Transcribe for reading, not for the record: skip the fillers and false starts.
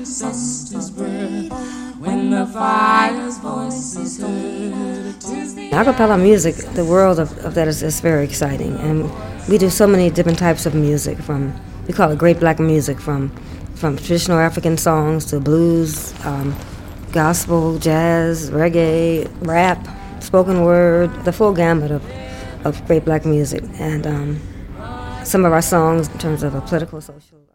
ancestors' breath, when the fire's voice is heard. Acapella music, the world of that is very exciting, and we do so many different types of music. We call it great black music, from traditional African songs to blues, gospel, jazz, reggae, rap, spoken word, the full gamut of great black music. And some of our songs in terms of a political, social